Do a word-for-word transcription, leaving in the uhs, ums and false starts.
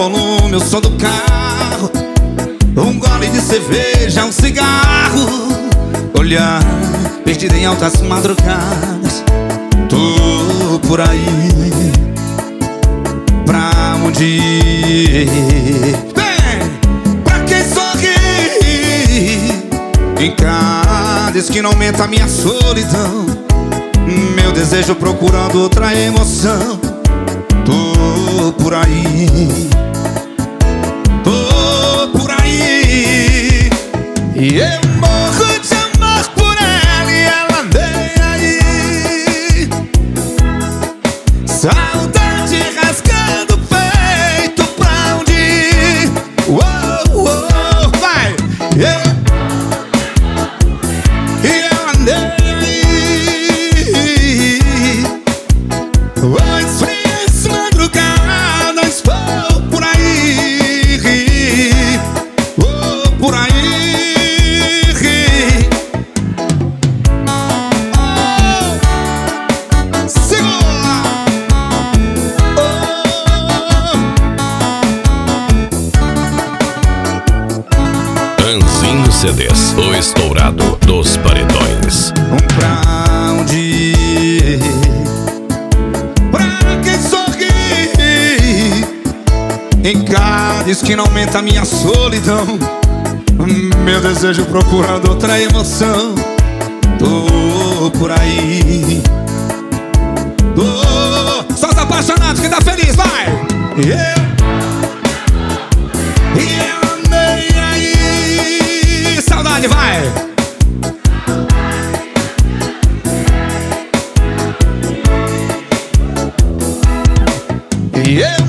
volume, o som do carro, um gole de cerveja, um cigarro, olhar perdido em altas madrugadas. Tô por aí, pra onde ir? Vem, pra quem sorri, em cada esquina aumenta a minha solidão, meu desejo procurando outra emoção. Tô por aí, tô por aí, e eu morro de amor por ela e ela nem aí. Saudade rasgando o peito, pra onde ir? Uou, uou, vai! Eu, e ela nem aí. Antes frias madrugadas, vou por aí, vou por aí. Anzinho C Ds, o estourado dos paredões. Um pra onde ir? Pra quem sorri, em cada esquina aumenta a minha solidão, meu desejo procurando outra emoção. Tô por aí, tô. Só os apaixonados, quem tá feliz, vai! E eu, e eu nem aí. Saudade, vai! E eu